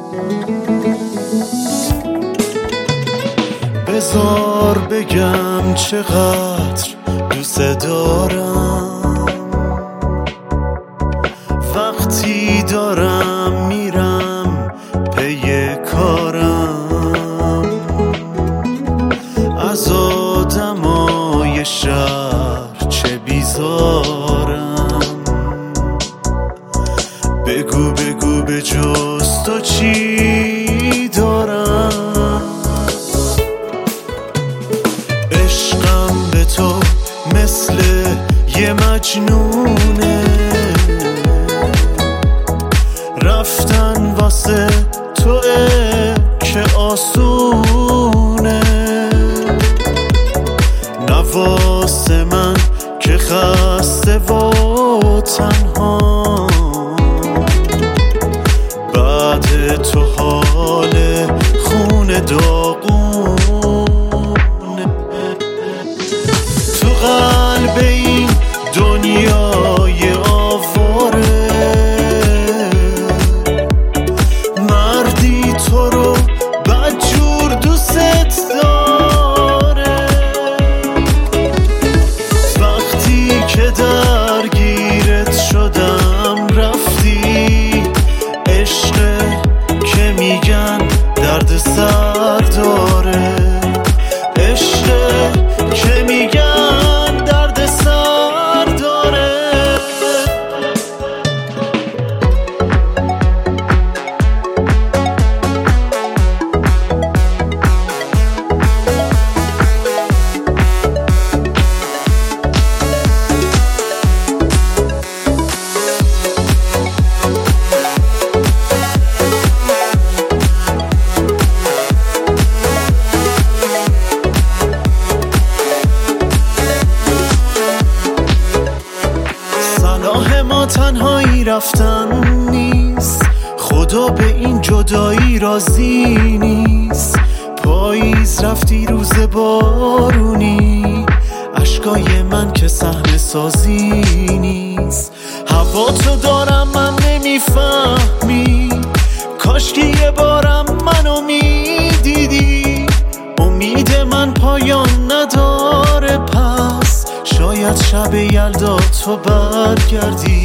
بذار بگم چقدر دوست دارم، وقتی دارم میرم پی کارم، از آدمای شهر چه بیزارم. بگو بگو به جز تو چی دارم. عشقم به تو مثل یه مجنونه، رفتن واسه توه که آسونه، نواسه من که خسته و تنها، بعد تو حال خون داغونه. تو قلب این دنیای آواره، مردی تو رو بدجور دوست داره. وقتی که درگیرت شدم رفتی، عشق که میگن درد سر داره، عشق که میگن درد سر داره. ما تنهایی رفتن نیست، خدا به این جدایی راضی نیست. پاییز رفتی روز بارونی، اشکای من که صحنه سازی نیست. هوا تو دارم من نمیفهمی، کاش که یه بارم منو میدیدی. امید من پایان نداره، پس شاید شب یلدا تو برگردی.